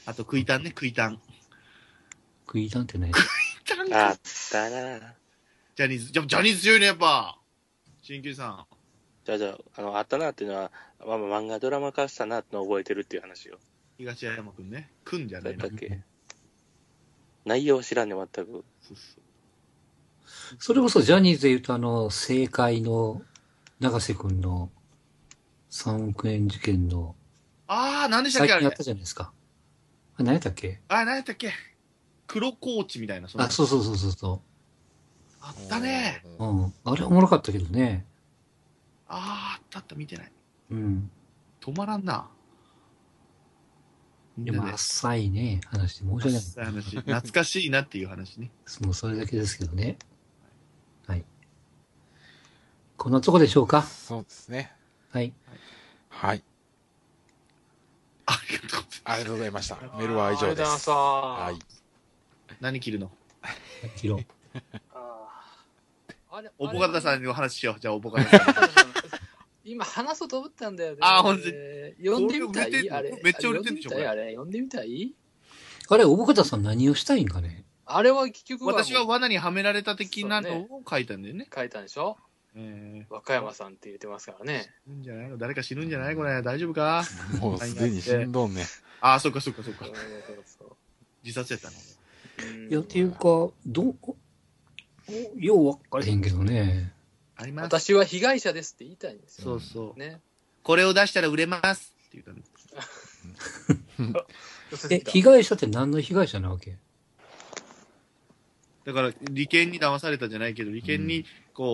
あと、クイタンね、クイタン。 クイタンってね。 クイタンか。 あったな。 ジャニーズ強いね、やっぱ。新旧さん。 じゃあ、あったなっていうのは、まあ、漫画ドラマ化したなってのを覚えてるっていう話よ。 東山くんね。くんじゃないの。 だったっけ。内容知らんね、全く。 そうそう。 それこそジャニーズで言うと政界の長瀬くんの3億円事件の、 何でしたっけあれ。 最近やったじゃないですか。何やったっけ何やったっけ黒コーチみたいな。 そう。 あったね。 うん。あれおもろかったけどね。 あった、見てない。 うん。 止まらんな。 でも、浅いね、話で申し訳ない。 浅い話。懐かしいなっていう話ね。 もうそれだけですけどね。はい。こんなとこでしょうか。 そうですね。 はい。 はい。 ありがとうございます。 ありがとうございました。メールは以上です。はい。 何切るの？ 切ろう。 おぼかたさんの話しよう。じゃあ、おぼかたさん。 今話そうと思ったんだよね。 ほんとに。 読んでみたいあれ。 めっちゃ売れてんでしょ、これ。 あれ、読んでみたいあれ、おぼかたさん何をしたいんかね。 あれは結局私は罠にはめられた的なのを書いたんだよね。 書いたんでしょ和歌山さんって言ってますからね。 死ぬんじゃないの？誰か死ぬんじゃないこれ。大丈夫か？ もうすでに死んどんね。 そっか。自殺やったの。 いや、っていうか、よう分からへんけどね。 あります。 私は被害者ですって言いたいんですよ。 そう。 ね。 これを出したら売れますって言ったの。被害者って何の被害者なわけ？ だから、利権に騙されたじゃないけど、利権に、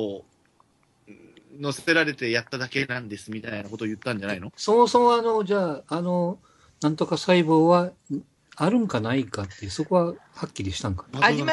乗せられてやっただけなんですみたいなことを言ったんじゃないの？ そもそもじゃあ、なんとか細胞は、あるんかないかって、そこははっきりしたんかな？あります。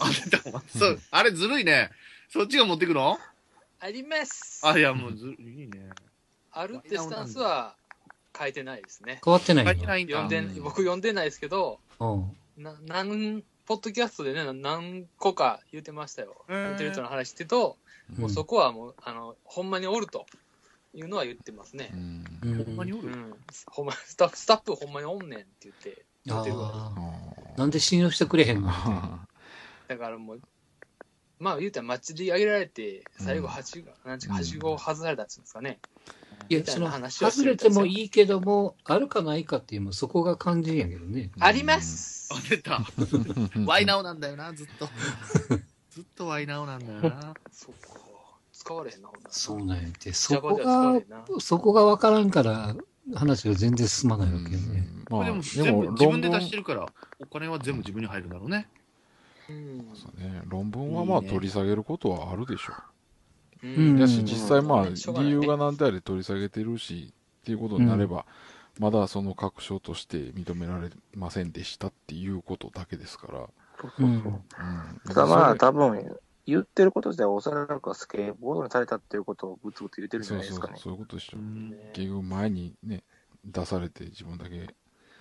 そう、あれずるいね。そっちが持ってくの？ あります。 いや、もうずるいね。 あるってスタンスは変えてないですね。 変わってないの？ 僕読んでないですけど、ポッドキャストでね、何個か言ってましたよ。インテリットの話ってと、もうそこはもう、ほんまにおるというのは言ってますね。 ほんまにおる？ ほんま、スタッフほんまにおんねんって言ってるわ。 なんで信用してくれへんの？ だからもう、まあ言うたら街で上げられて、最後はしごを外されたっていうんですかね。 いや、外れてもいいけども、あるかないかっていう、そこが肝心やけどね。 あります。 出た。ワイナオなんだよな、ずっと。ずっとワイナオなんだよな。 そっか。使われへんな、ほんなら。 そうなんやって。そこがわからんから、話が全然進まないわけよね。 でも全部自分で出してるから、お金は全部自分に入るんだろうね。 そうね。論文はまあ取り下げることはあるでしょう。 だし、実際まあ、理由が何であれ取り下げてるし、っていうことになれば、まだその確証として認められませんでしたっていうことだけですから。 ただまあ、多分、言ってること自体はおそらくはスケボードにされたっていうことをブツブツ言ってるんじゃないですかね。 そういうことでしょ。結局前にね、出されて自分だけ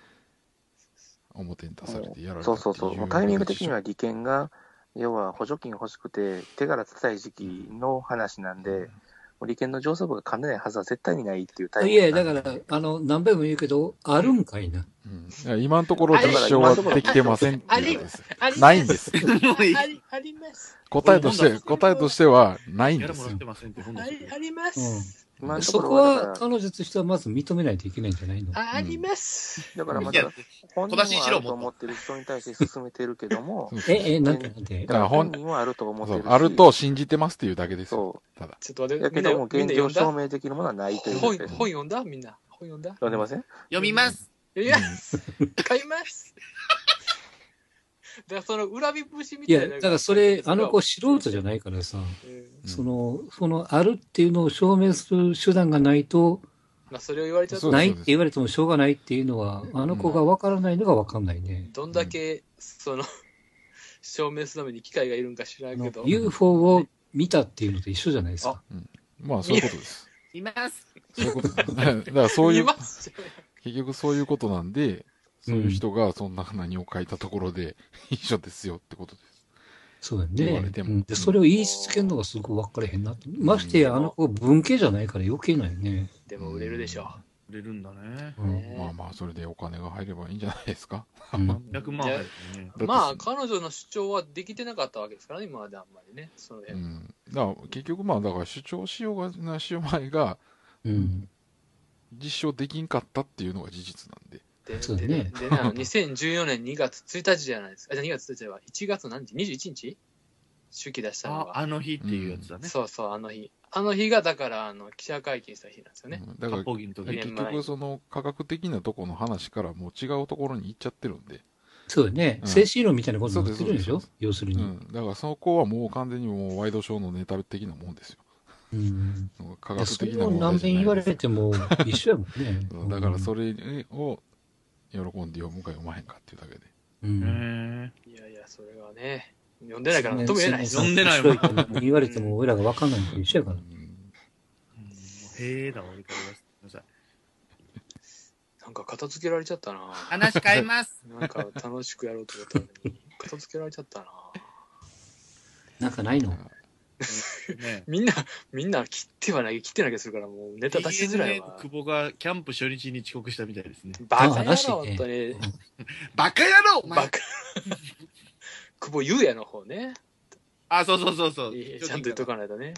表に出されてやられたっていう。 そう。タイミング的には利権が、要は補助金欲しくて手柄立てたい時期の話なんで、利権の上層部が噛んでないはずは絶対にないっていうタイミング。 いや、だから、何倍も言うけど、あるんかいな。 今のところ実証はできてませんっていうことです。ないんです。 あります。 答えとしてはないんです。 あります。 そこは彼女としてはまず認めないといけないんじゃないの？ あります。 だからまた、本人はあると思ってる人に対して進めてるけども、 なんてだから本人はあると思ってるし、 あると信じてますっていうだけですよ。ただ。 ちょっと待って、 だけども現状証明できるものはないという。 本読んだみんな。本読んだ？ 読んでません？ 読みます。 いや、買います。だからその恨み節みたいな。 いや、だからそれ、子素人じゃないからさ、その、あるっていうのを証明する手段がないと、 それを言われちゃうとないって言われてもしょうがないっていうのは、子が分からないのが分かんないね。 どんだけ、証明するために機会がいるんか知らんけど。 UFO を見たっていうのと一緒じゃないですか。 まあ、そういうことです。 います。 そういうことだからそういう、結局そういうことなんで、そういう人がそんな何を書いたところで一緒ですよってことです。 そうだね。で、それを言い続けるのがすごく分かれへんなって。ましてや、子文系じゃないから余計ないね。 でも売れるでしょ。 れるんだね。 まあまあ、それでお金が入ればいいんじゃないですか。 100万入るね。 まあ、彼女の主張はできてなかったわけですからね、今まであんまりね。その辺。 だから結局だから主張しようがなしようまいが、実証できんかったっていうのが事実なんで。 でね、2014年2月1日じゃないですか。2月1日は1月何日 ?21 日手記出したのが。 あの日っていうやつだね。 そうそう、あの日。あの日が、だから、記者会見した日なんですよね。 だから、結局その科学的なところの話からもう違うところに行っちゃってるんで。 そうよね。精神論みたいなことになってるんでしょ、要するに。 だからそこはもう完全にもうワイドショーのネタ的なもんですよ。科学的なもん何遍言われても一緒やもんね。 だからそれを喜んで読むか読まへんかっていうだけで。 いやいや、それはね、読んでないからとも言えない。 読んでないもん。 言われても俺らが分かんないのと一緒やから。 へえだ、俺から言わせてください。 なんか片付けられちゃったな。 話変えます。 なんか楽しくやろうと思ったのに、片付けられちゃったな。 なんかないのみんな切ってな気がするから、もうネタ出しづらいわ。 久保がキャンプ初日に遅刻したみたいですね。 バカ野郎、本当に。 バカ野郎バカ。久保優也の方ね。 あ、そう。 ちゃんと言っとかないとね。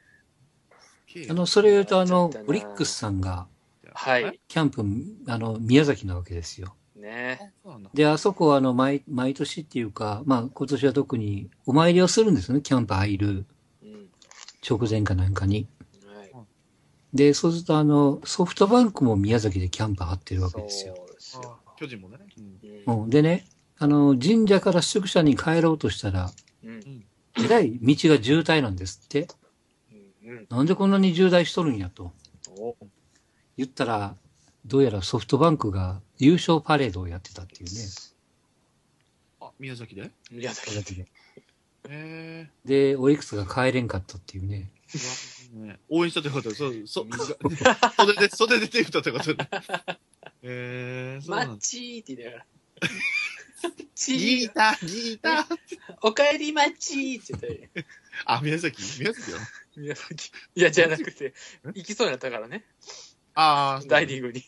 それ言うとオリックスさんが、 はい。 キャンプ、宮崎なわけですよ。 ね。 で、あそこは毎年っていうか、まあ今年は特にお参りをするんですよね、キャンプ入る直前かなんかに。で、そうするとソフトバンクも宮崎でキャンプ張ってるわけですよ。 巨人もね。 でね、神社から宿舎に帰ろうとしたら、えらい道が渋滞なんですって。なんでこんなに渋滞しとるんやと。言ったら、どうやらソフトバンクが優勝パレードをやってたっていうね。 あ、宮崎で宮崎で。 で、オリックスが帰れんかったっていうね。 応援したってこと袖で手振ったってことね。 マッチーって言いながら。 ギーターおかえりマッチーって言ったり。 あ、宮崎よ。 宮崎。いや、じゃなくて、行きそうになったからね。 ああ。 大リーグに。い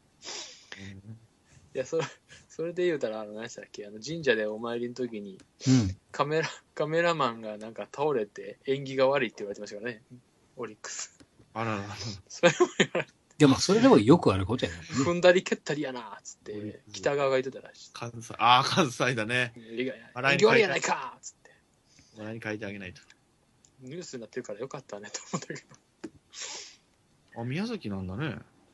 や、それで言うたら、何でしたっけ、神社でお参りの時に、カメラマンがなんか倒れて縁起が悪いって言われてましたからね。オリックス。 あらら。 それも言われて。でも、それでもよくあることやね。 踏んだり蹴ったりやな、つって、北川が言ってたらしい。 関西。ああ、関西だね。 縁起悪いやないか、つって。 笑いに書いてあげないと。 ニュースになってるからよかったね、と思ったけど。 あ、宮崎なんだね。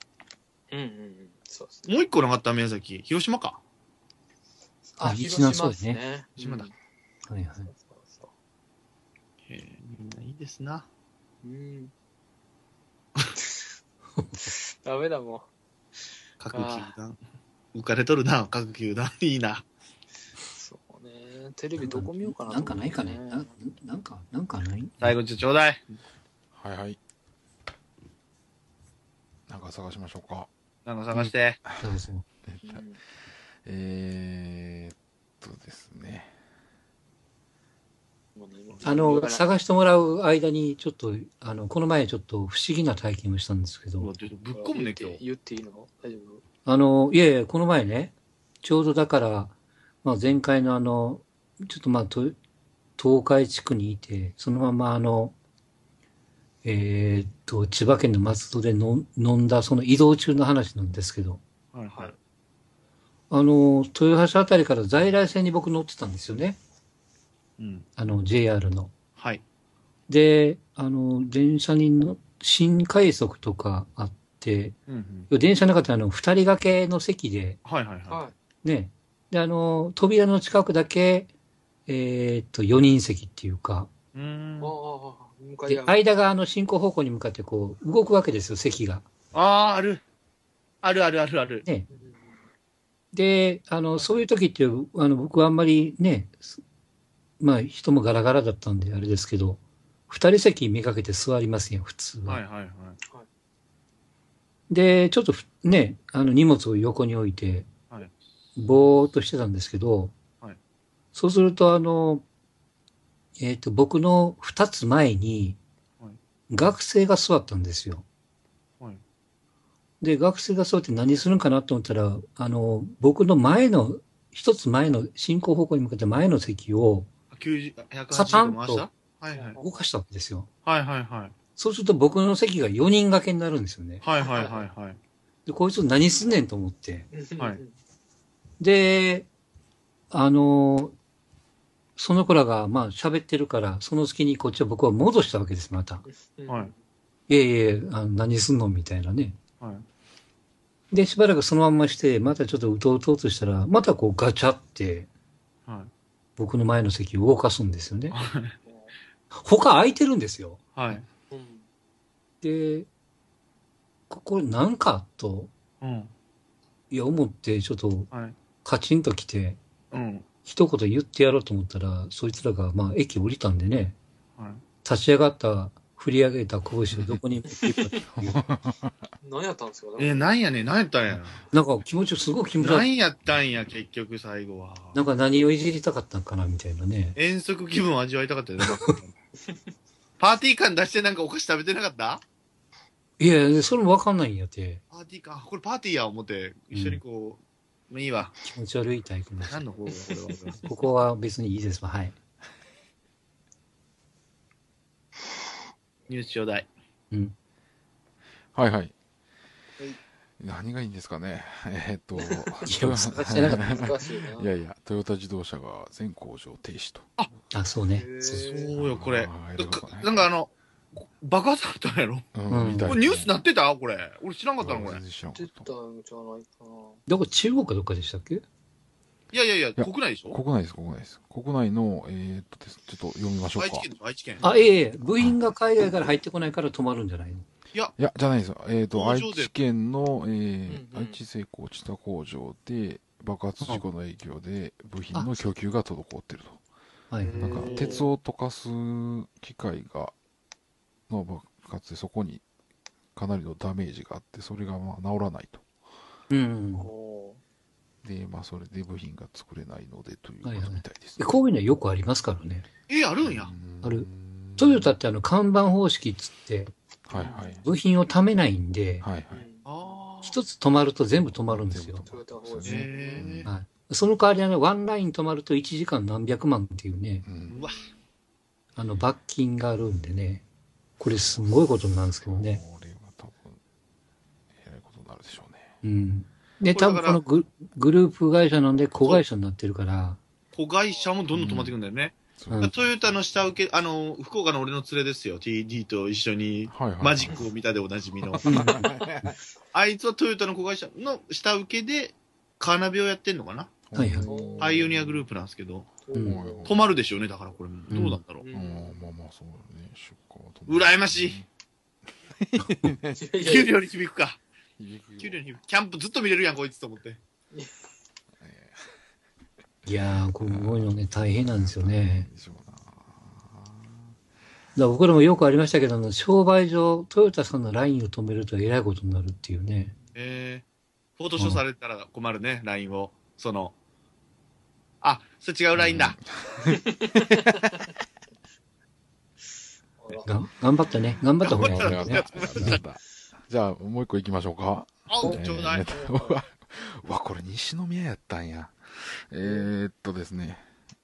そうですね。 もう一個なかった宮崎。広島か。 あ、広島ですね。 広島だ。 はいはい。 みんないいですな。 ダメだもん。 各球団。浮かれとるな、各球団。いいな。 そうね。テレビどこ見ようかな。 なんかないかね。なんかない。 最後ちょうだい。 はいはい。なんか探しましょうか。 なんか探して。 ですね。 探してもらう間に、ちょっと、この前ちょっと不思議な体験をしたんですけど。 ぶっ込むね、今日。 言っていいの大丈夫？ いやいや、この前ね、ちょうどだから、まあ前回のちょっとまあ、東海地区にいて、そのまま千葉県の松戸で飲んだその移動中の話なんですけど、 はいはい。 豊橋あたりから在来線に僕乗ってたんですよね。JR の。 はい。 で、電車に新快速とかあって、電車の中で二人掛けの席で、ね、で、扉の近くだけ、4人席っていうか、で、間が進行方向に向かってこう、動くわけですよ、席が。 ある。ある。 ね。で、そういう時って、僕はあんまりね、まあ人もガラガラだったんであれですけど、二人席めがけて座りますよ、普通は。で、ちょっとね、荷物を横に置いて、ぼーっとしてたんですけど、そうすると僕の二つ前に、学生が座ったんですよ。 で、学生がそうやって何するんかなと思ったら、僕の一つ前の、進行方向に向けて前の席を、カタンと動かしたわけですよ。 はいはいはい。 そうすると僕の席が4人掛けになるんですよね。 はいはいはいはい。 で、こいつ何すんねんと思って。 はい。 で、その子らが、まあ、喋ってるから、その隙にこっちは僕は戻したわけです、また。 はい。 いえいえ、何すんのみたいなね。 はい。 で、しばらくそのまんまして、またちょっとうとうとうとしたら、またこうガチャって、はい。僕の前の席を動かすんですよね。はい。他空いてるんですよ。 はい。 で、これなんかと、うん。いや、思って、ちょっと、カチンと来て、うん。一言言ってやろうと思ったら、そいつらが、まあ、駅降りたんでね、はい。立ち上がった、振り上げた拳をどこに持っていくかっていう。 何やったんですか何やねん、何やったんや。 なんかすごく気持ち悪い。 何やったんや、結局最後は。 なんか何をいじりたかったんかな、みたいなね。 遠足気分を味わいたかったよね。パーティー感出してなんかお菓子食べてなかった？ いや、それもわかんないんやって。 パーティーか。これパーティーや思って、一緒にこう、もういいわ。 気持ち悪いタイプの。 何の方がこれは。 ここは別にいいですわ、はい。 ニュースちょうだい。 うん。はいはい。何がいいんですかね。いやいや、トヨタ自動車が全工場停止と。 そうね。 そうよ、これ。なんか爆発あったんやろ？これニュースなってた？これ。俺知らんかったのこれ。 知ってたんじゃないかな。 どこ、中国かどっかでしたっけ？ いや、国内でしょ？ 国内です。国内の、ちょっと読みましょうか。 愛知県。 部員が海外から入ってこないから止まるんじゃないの？ いや、じゃないですよ。愛知県の、愛知製鋼知多工場で爆発事故の影響で部品の供給が滞っていると。なんか、鉄を溶かす機械の爆発でそこにかなりのダメージがあって、それがまあ治らないと。で、まあ、それで部品が作れないのでということみたいです、 こういうのはよくありますからね。 あるんや。 ある。トヨタって看板方式っつって、部品を貯めないんで、一つ止まると全部止まるんですよ。その代わりワンライン止まると1時間何百万っていうね、罰金があるんでね、これすごいことなんですけどね。 これは多分、えらいことになるでしょうね。 うん。で、多分このグループ会社なんで子会社になってるから。 子会社もどんどん止まっていくんだよね。トヨタの下請け、福岡の俺の連れですよ。TD と一緒にマジックを見たでおなじみの。あいつはトヨタの子会社の下請けでカーナビをやってんのかな？パイオニアグループなんですけど。止まるでしょうね、だからこれ。どうなんだろう。 まあそうね。出荷は羨ましい。給料に響くか。給料に響く。キャンプずっと見れるやん、こいつと思って。 いやー、こういうのね、大変なんですよね。だ僕らもよくありましたけど、商売上、トヨタさんのラインを止めるとえらいことになるっていうね。 フォトショーされたら困るね、ラインを。それ違うラインだ。 頑張ったね。頑張った方がいいね。 じゃあ、もう一個行きましょうか。 ちょうだい。 うわ、これ西宮やったんや。ですね。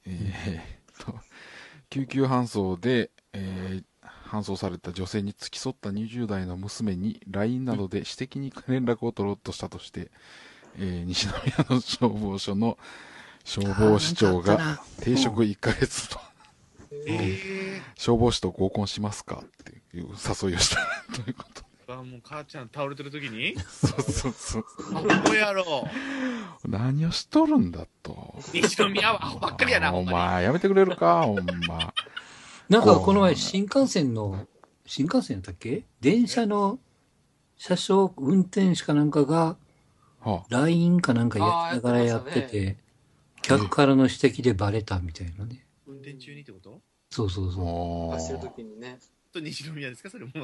救急搬送で、搬送された女性に付き添った20代の娘に LINE などで私的に連絡を取ろうとしたとして、西宮の消防署の消防士長が停職1ヶ月と、消防士と合コンしますかっていう誘いをしたということ。 もう母ちゃん倒れてる時にそう。 どうやろう。何をしとるんだと。 西宮はアホばっかりやな、 お前、やめてくれるか、ほんま。 なんかこの前新幹線やったっけ？電車の車掌運転手かなんかが、LINE かなんかやりながらやってて、客からの指摘でバレたみたいなね。 運転中にってこと？ そう。 走る時にね。 西宮ですかそれも。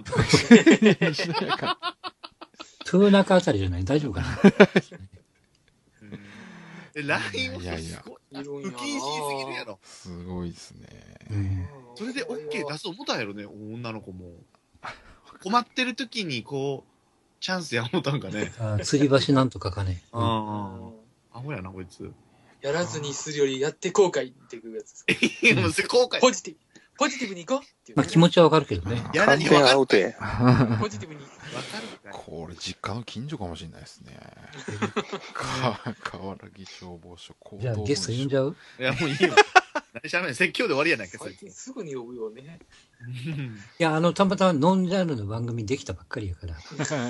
豊中あたりじゃない？大丈夫かな ？LINE もすごい。不謹慎すぎるやろ。 すごいですね。 それで OK 出す思ったやろね、女の子も。困ってる時にチャンスや思ったんかね。 吊り橋なんとかかね。 アホやな、こいつ。 やらずにするよりやって後悔っていうやつです。 もう後悔。 ポジティブに行こうっていう、 まあ気持ちはわかるけどね。 やらにわかるて。 ポジティブに。わかるか。これ実家の近所かもしれないですね。河原木消防署。 じゃあゲスト呼んじゃう？ いや、もういいよ。何しゃべん、説教で終わりやないか、 最近すぐに呼ぶよね。 いや、たまたまノンジャンルの番組できたばっかりやから。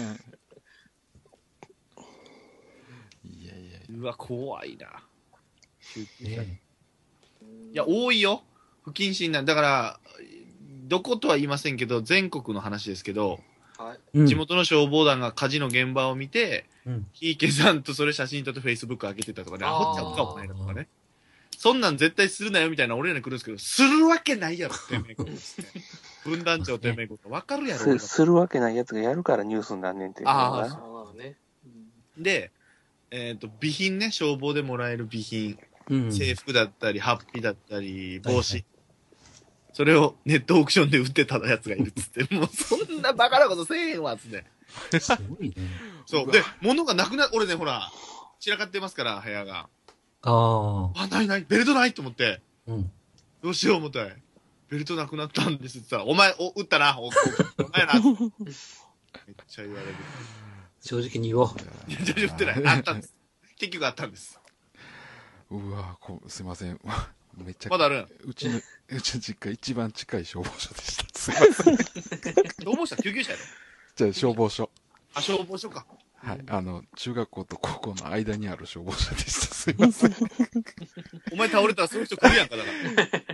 うわ、怖いな。いや、多いよ。不謹慎な。だから、どことは言いませんけど、全国の話ですけど、地元の消防団が火事の現場を見て、ひいけさんとそれ写真撮ってフェイスブック上げてたとかね、アホちゃうかもないなとかね。そんなん絶対するなよみたいな俺らに来るんですけど、するわけないやろ、てめえことですね。分団長てめえこと。わかるやろ。 するわけないやつがやるからニュースになんねんっていうのが。 で、備品ね、消防でもらえる備品。制服だったり、ハッピーだったり、帽子。それをネットオークションで売ってたやつがいるっつって、もうそんなバカなことせえへんわ、つって。 すごいね。 そう。で、物がなくな、俺ね、ほら、散らかってますから、部屋が。ない、ベルトないと思って。どうしよう思ったら、ベルトなくなったんですって言ったら、お前、撃ったな、お前な。めっちゃ言われる。 正直に言おう。 いや、言ってない。あったんです。結局あったんです。 うわすいません。めっちゃ。 まだあるうちの実家一番近い消防署でした。すいません。 消防車救急車やろ？ じゃあ消防署。 あ、消防署か。 はい。中学校と高校の間にある消防車でした。すいません。 お前倒れたらそういう人来るやんか、だから。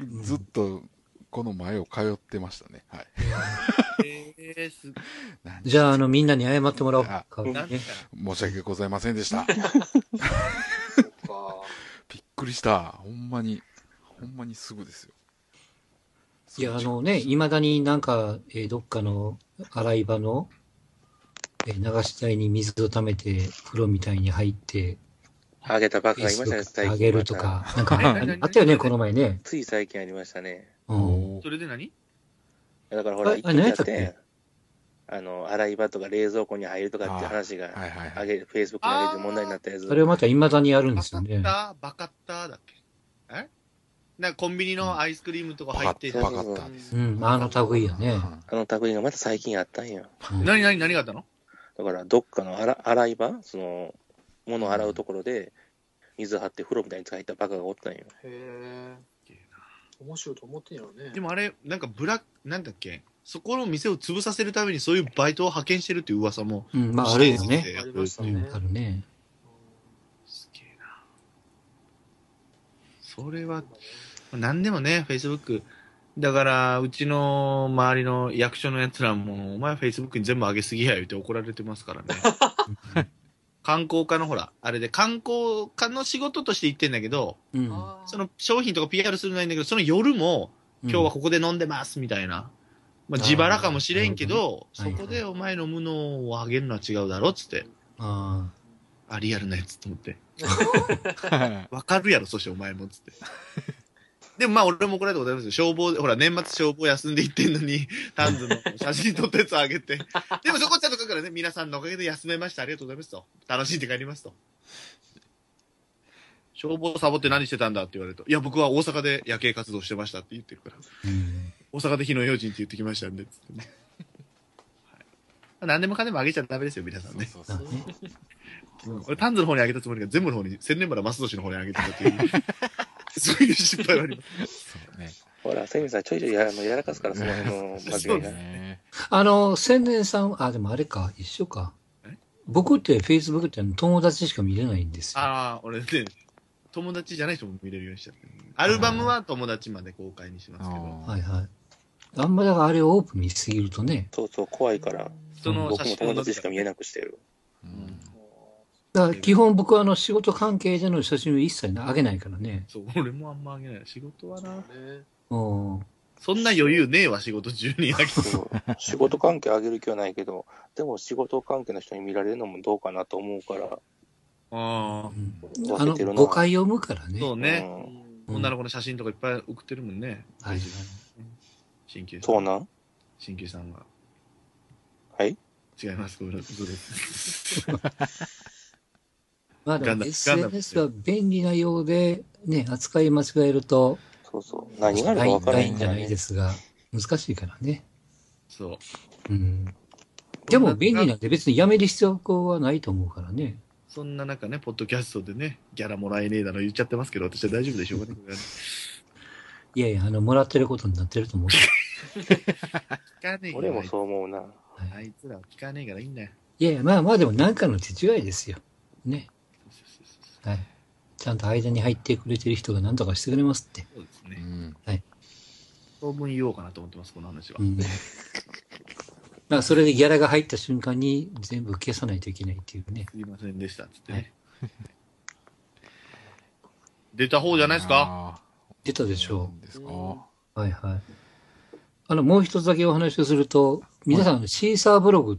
ずっと、この前を通ってましたね。はい。 じゃあ、みんなに謝ってもらおう。 申し訳ございませんでした。びっくりした。ほんまにすぐですよ。 いや、未だになんか、どっかの洗い場の、流し台に水を溜めて、風呂みたいに入って、 あげたばっかがいましたね、 最近。あげるとか。なんか、あったよね、この前ね。 つい最近ありましたね。 それで何？ だからほら、一時やって、洗い場とか冷蔵庫に入るとかっていう話が、フェイスブックに上げて問題になったやつ。 それをまた未だにやるんですよね。 バカッターだっけ？なんかコンビニのアイスクリームとか入ってバカッターです。 類やね。 類がまた最近あったんや。 何があったの？ だから、どっかの洗い場、物を洗うところで、水張って風呂みたいに使ったバカがおったんよ。 へぇー。面白いと思ってんやろね。 でもあれ、なんかなんだっけ？そこの店を潰させるためにそういうバイトを派遣してるっていう噂も。 まああるよね。 ありましたね。 あるね。 すげえな。それは、なんでもね、Facebook。だから、うちの周りの役所のやつらも、お前は Facebook に全部上げすぎや言って怒られてますからね。観光課のほら、あれで観光課の仕事として言ってんだけど、その商品とか PR するのはいいんだけど、その夜も、今日はここで飲んでますみたいな。まあ、自腹かもしれんけど、そこでお前飲むのをあげるのは違うだろっつって。リアルなやつと思って。わかるやろ、そしてお前もっつって。でもまあ俺もこれでございますよ。消防、ほら年末消防休んで行ってんのに、タンズの写真撮ったやつをあげて。でもそこちゃんと書くからね、皆さんのおかげで休めました。ありがとうございますと。楽しんで帰りますと。消防サボって何してたんだって言われると、いや僕は大阪で夜景活動してましたって言ってるから。大阪で火の用心って言ってきましたんで、つってね。はい、何でもかんでもあげちゃダメですよ、皆さんね。俺タンズの方にあげたつもりが全部の方に、千年原増年の方にあげてたっていう。そういう失敗はあります。 そうね。ほら、千年さんちょいちょいやらかすから、その辺の間違いが。千年さん、でもあれか、一緒か。僕って Facebook って友達しか見れないんですよ。 俺ね、友達じゃない人も見れるようにしちゃって。アルバムは友達まで公開にしますけど。 はいはい。あんまだからあれをオープンにしすぎるとね。 そうそう、怖いから。僕も友達しか見えなくしてる。 だから基本僕は仕事関係での写真を一切上げないからね。 そう、俺もあんま上げない。仕事はな。 そんな余裕ねえわ、仕事中に上げる。 仕事関係上げる気はないけど、でも仕事関係の人に見られるのもどうかなと思うから。 誤解を生むからね。 そうね。女の子の写真とかいっぱい送ってるもんね。 はい。 そうなん？ 新旧さんが。 はい？ 違います。ごめんなさい。嘘です。 まあでも SNS は便利なようで、ね、扱い間違えると、 そうそう。何があるか分からないんじゃないですが、難しいからね。 そう。 うん。でも便利なんで別にやめる必要はないと思うからね。 そんな中ね、ポッドキャストでね、ギャラもらえねえだの言っちゃってますけど、私は大丈夫でしょうかね。 いやいや、もらってることになってると思う。 聞かねえ俺もそう思うな。 あいつらは聞かねえからいいんだよ。 いやいや、まあまあでも何かの手違いですよ。ね。はい。ちゃんと間に入ってくれてる人が何とかしてくれますって。 そうですね。 はい。 当分言おうかなと思ってます、この話は。 まあ、それでギャラが入った瞬間に全部消さないといけないっていうね。 すいませんでした、つってね。出た方じゃないですか？ 出たでしょう。はいはい。もう一つだけお話をすると、皆さん、シーサーブログって、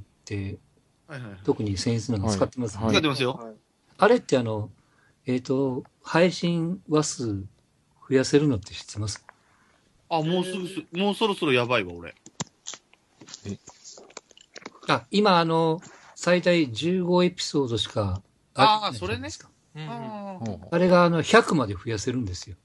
特に僭越なの使ってますね。 使ってますよ。 あれって配信話数増やせるのって知ってます？ あ、もうそろそろやばいわ、俺。 今最大15エピソードしかああ、それね。 あれが100まで増やせるんですよ。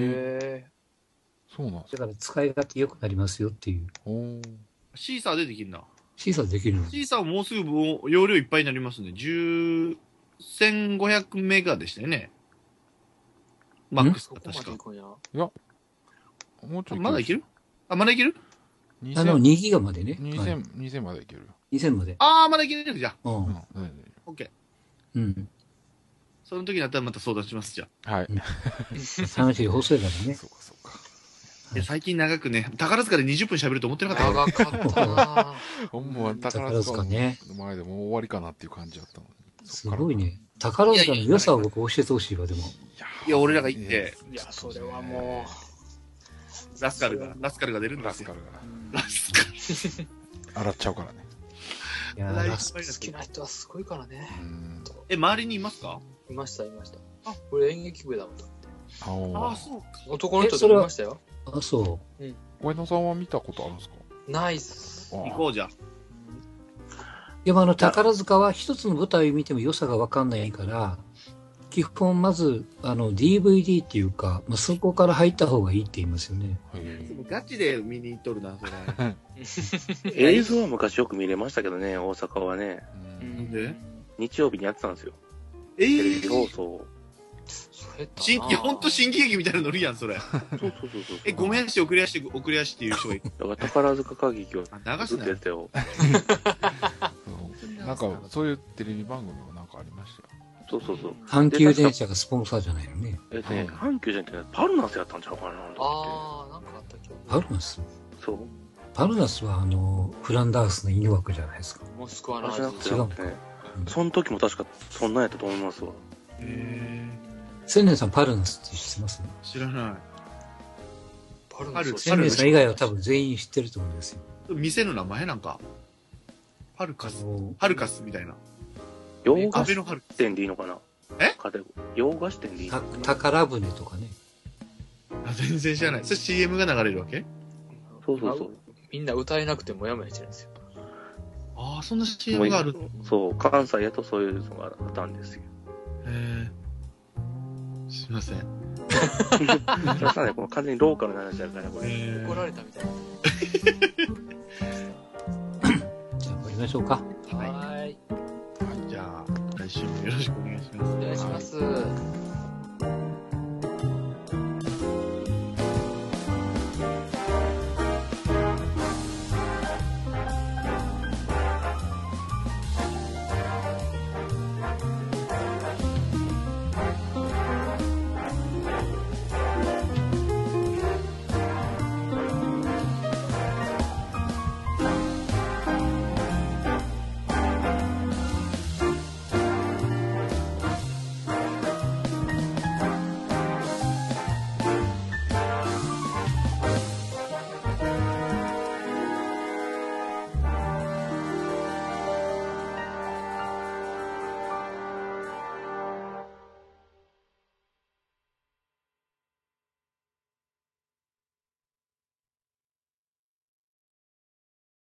そうなんですか。だから使い勝手良くなりますよっていう。 シーサーでできるな。 シーサーできるの？ シーサーもうすぐ容量いっぱいになりますんで、1500メガでしたよね。マックスが確か。 いや、もうちょい。 まだいける？あ、まだいける ？2ギガまでね。 2000までいける。 2000まで。 ああ、まだいけるじゃん。 オッケー。うん。 その時になったらまた相談します、じゃあ。はい。 楽しい放送だからね。 そうか、そうか。 いや、最近長くね、宝塚で20分喋ると思ってなかった長かったなほんま宝塚ね。前でもう終わりかなっていう感じだったのに。 すごいね。宝塚の良さを僕教えてほしいわ、でも。 いや、俺らが言って。 いや、それはもう。ラスカルが出るんですよ。ラスカル。 洗っちゃうからね。 いや、 ラスカル好きな人はすごいからね。 周りにいますか？ いました。あ、俺演劇部だもんだって。 ああ、そうか。 男の人で見ましたよ。 あ、そう。 小枝さんは見たことあるんですか？ ないっす。 行こうじゃん。 でも宝塚は一つの舞台を見ても良さが分かんないから、基本まず、DVD っていうか、そこから入った方がいいって言いますよね。 ガチで見に行っとるな、それ。 映像は昔よく見れましたけどね、大阪はね。 なんで？ 日曜日にやってたんですよ。テレビ放送。 ほんと新喜劇みたいなのるやん、それ。 そう。 ごめんし、送り足っていう人がいる。 だから宝塚歌劇を流すなよ。 なんか、そういうテレビ番組もなんかありましたよ。 そう。 阪急電車がスポンサーじゃないのね。 阪急じゃなくて、パルナスやったんちゃうかな。 ああ、なんかあったっけ？ パルナス？ そう。 パルナスはフランダースの犬枠じゃないですか。 モスクワの味。違うね。その時も確かそんなんやったと思いますわ。 千年さんパルナスって知ってます？ 知らない。 千年さん以外は多分全員知ってると思うんですよ。 店の名前なんかハルカスみたいな。 洋菓子店でいいのかな？洋菓子店でいいのかな？ 宝船とかね。 全然知らない。それ CM が流れるわけ？ そう。 みんな歌えなくてもやもやしてるんですよ。 ああ、そんな CM がある。 そう、関西やとそういうのがあったんですよ。 すいません。 そしたらね、この完全にローカルな話だから、これ。 怒られたみたいな。 じゃあ、終わりましょうか。 はい。 じゃあ、来週もよろしくお願いします。 お願いします。